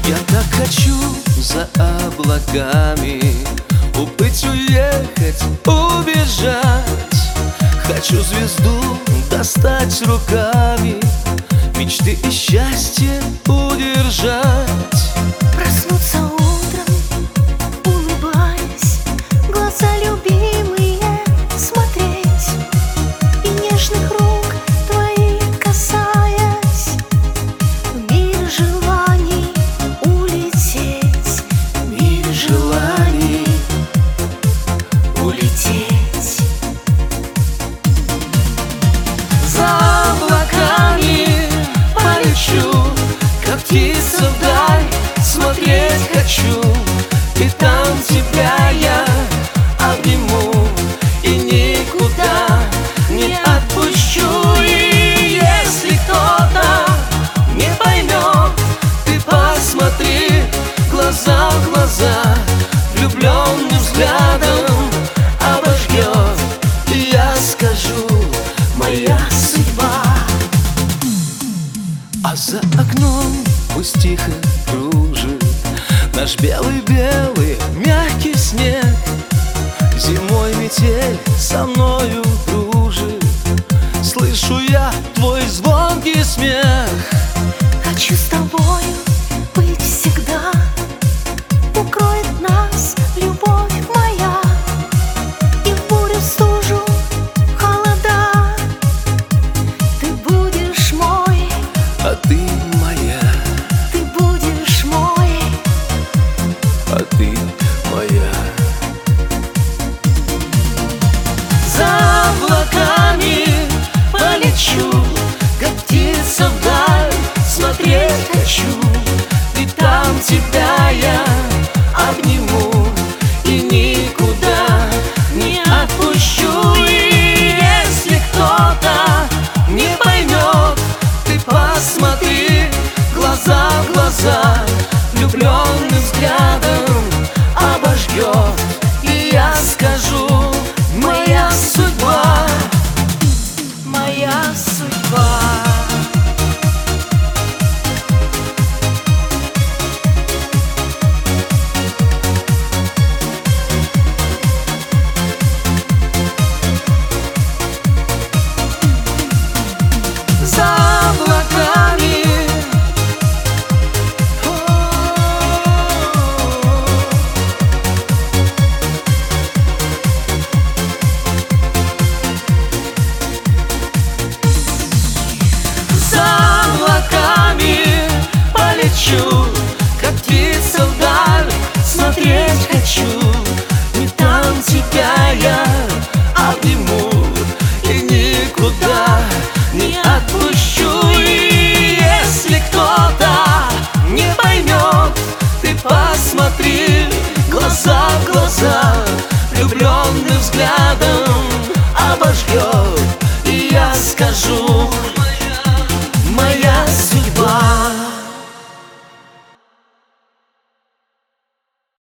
Я так хочу за облаками уплыть, уехать, убежать. Хочу звезду достать руками, мечты и счастье удержать. Проснуться утром, улыбаясь, глаза любимые смотреть и нежных рук твоих касаясь, в мир желаний улететь, в мир желаний улететь. За облаками полечу, как птица вдаль, смотреть хочу. И там тебя я обниму и никуда не отпущу. И если кто-то не поймет, ты посмотри глаза в глаза, влюбленным взглядом обожгет. И я скажу: моя судьба. А за окном пусть тихо кружит наш белый-белый мягкий снег. Зимой метель со мною дружит, слышу я твой звонкий смех. Хочу с тобою быть всегда, укроет нас любовь моя, и в бурю, стужу, холода ты будешь мой, А ты моя, ты будешь мой. а ты моя. За облаками полечу, как птица вдаль, смотреть хочу. И там тебя я обниму и никуда не отпущу. И если кто-то не поймет, ты посмотри глаза в глаза, влюбленным взглядом обожгет. И я скажу: моя судьба, моя судьба. За облаками за облаками полечу, как птица вдаль, смотреть хочу. И там тебя я обниму и никуда не отпущу. И если кто-то не поймет, ты посмотри глаза в глаза, влюбленным взглядом обожгет. И я скажу: